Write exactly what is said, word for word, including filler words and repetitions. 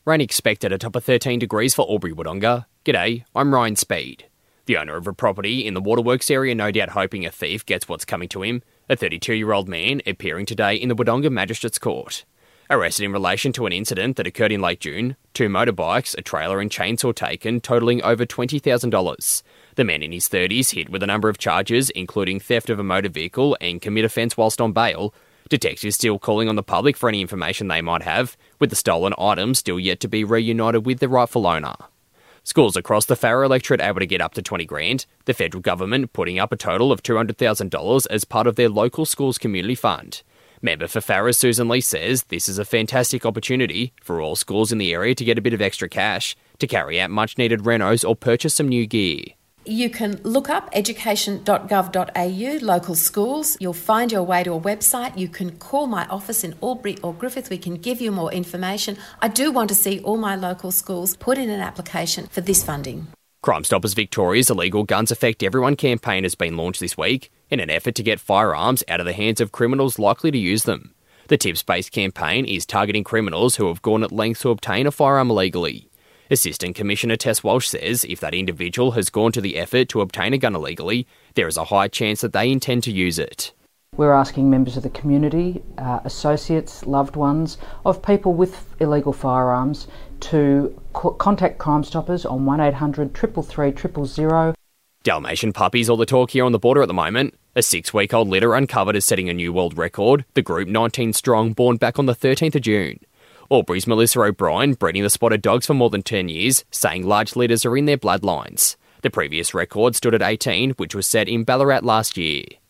Rain expected atop of thirteen degrees for Albury-Wodonga. G'day, I'm Ryan Speed. The owner of a property in the Waterworks area no doubt hoping a thief gets what's coming to him. A thirty-two-year-old man appearing today in the Wodonga Magistrates Court. Arrested in relation to an incident that occurred in late June. Two motorbikes, a trailer and chainsaw taken, totalling over twenty thousand dollars. The man in his thirties hit with a number of charges, including theft of a motor vehicle and commit offence whilst on bail. Detectives still calling on the public for any information they might have, with the stolen items still yet to be reunited with the rightful owner. Schools across the Farrer electorate able to get up to twenty grand, the federal government putting up a total of two hundred thousand dollars as part of their local schools community fund. Member for Farrer Susan Lee says this is a fantastic opportunity for all schools in the area to get a bit of extra cash to carry out much needed renos or purchase some new gear. You can look up education dot gov dot a u, local schools. You'll find your way to a website. You can call my office in Albury or Griffith. We can give you more information. I do want to see all my local schools put in an application for this funding. Crime Stoppers Victoria's Illegal Guns Affect Everyone campaign has been launched this week in an effort to get firearms out of the hands of criminals likely to use them. The tips-based campaign is targeting criminals who have gone at lengths to obtain a firearm illegally. Assistant Commissioner Tess Walsh says if that individual has gone to the effort to obtain a gun illegally, there is a high chance that they intend to use it. We're asking members of the community, uh, associates, loved ones of people with illegal firearms to co- contact Crime Stoppers on one eight hundred three three three zero zero. Dalmatian puppies all the talk here on the border at the moment. A six-week-old litter uncovered is setting a new world record, the group nineteen strong, born back on the thirteenth of June. Albury's Melissa O'Brien, breeding the spotted dogs for more than ten years, saying large litters are in their bloodlines. The previous record stood at eighteen, which was set in Ballarat last year.